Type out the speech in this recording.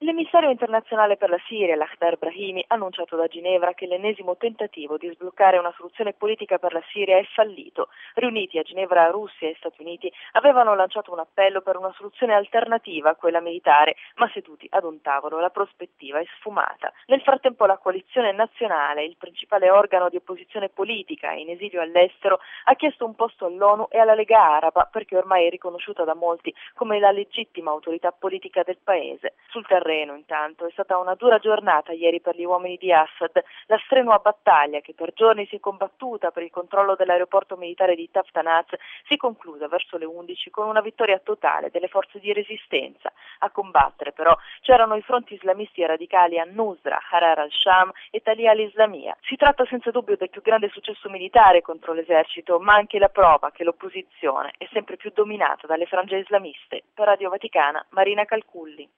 L'emissario internazionale per la Siria, Lakhdar Brahimi, ha annunciato da Ginevra che l'ennesimo tentativo di sbloccare una soluzione politica per la Siria è fallito. Riuniti a Ginevra Russia e Stati Uniti avevano lanciato un appello per una soluzione alternativa a quella militare, ma seduti ad un tavolo la prospettiva è sfumata. Nel frattempo la coalizione nazionale, il principale organo di opposizione politica in esilio all'estero, ha chiesto un posto all'ONU e alla Lega Araba perché ormai è riconosciuta da molti come la legittima autorità politica del paese. Sul terreno, intanto, è stata una dura giornata ieri per gli uomini di Assad. La strenua battaglia che per giorni si è combattuta per il controllo dell'aeroporto militare di Taftanaz si è conclusa verso le 11 con una vittoria totale delle forze di resistenza. A combattere però c'erano i fronti islamisti e radicali An-Nusra, Harar al-Sham e Talia al-Islamia. Si tratta senza dubbio del più grande successo militare contro l'esercito, ma anche la prova che l'opposizione è sempre più dominata dalle frange islamiste. Per Radio Vaticana, Marina Calculli.